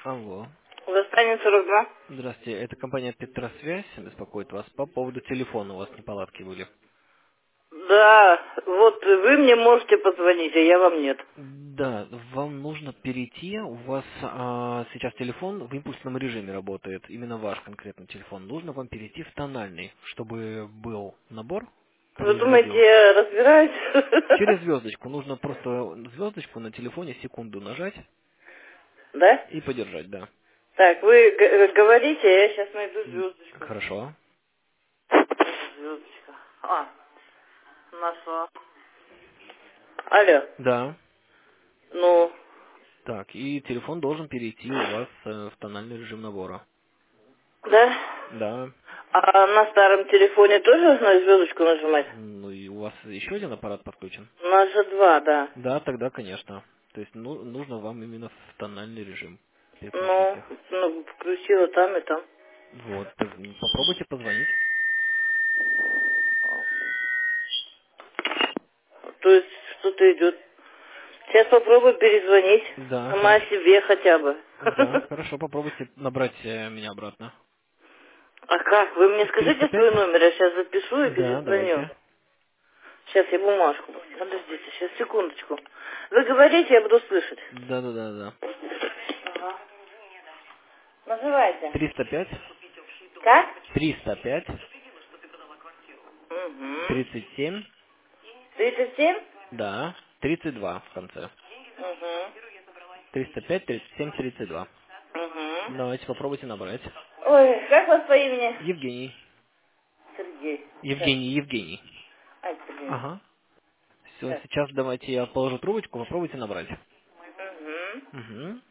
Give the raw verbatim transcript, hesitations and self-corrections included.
Алло. Восстание сорок два. Здравствуйте, это компания Петросвязь беспокоит вас по поводу телефона. У вас неполадки были. Да, вот вы мне можете позвонить, а я вам нет. Да, вам нужно перейти. У вас а, сейчас телефон в импульсном режиме работает. Именно ваш конкретный телефон. Нужно вам перейти в тональный, чтобы был набор, там Вы я думаете, вводил. я разбираюсь? Через звездочку. Нужно просто звездочку на телефоне секунду нажать Да? и подержать, да. Так, вы г- говорите, а я сейчас найду М, звездочку. Хорошо. Звездочка. А, нашла. Алло. Да. Ну, Так, и телефон должен перейти у вас э, в тональный режим набора. да? Да. А на старом телефоне тоже на звездочку нажимать? Ну и у вас еще один аппарат подключен? У нас же два, да. Да, тогда, конечно. То есть ну, нужно вам именно в тональный режим переключить Ну, их. ну, включила там и там. Вот, так, м, попробуйте позвонить. То есть что-то идет. Сейчас попробую перезвонить. Да, Сама хорошо. себе хотя бы. Да, хорошо, попробуйте набрать э, меня обратно. А как? Вы мне триста скажите пять? свой номер, я сейчас запишу и Да, перезвоню. давайте. Сейчас я бумажку. Подождите, сейчас секундочку. Вы говорите, я буду слышать. Да, да, да, да. Ага. Называйте. триста пять, Как? триста пять, Угу. тридцать семь, тридцать семь? да, тридцать два в конце. Угу. триста пять, тридцать семь, тридцать два. Угу. Давайте попробуйте набрать. Ой, как вас по имени? Евгений. Сергей. Сейчас. Евгений, Евгений. Ай, Сергей. Ага. Все, Сейчас. сейчас давайте я положу трубочку, попробуйте набрать. Угу. Угу.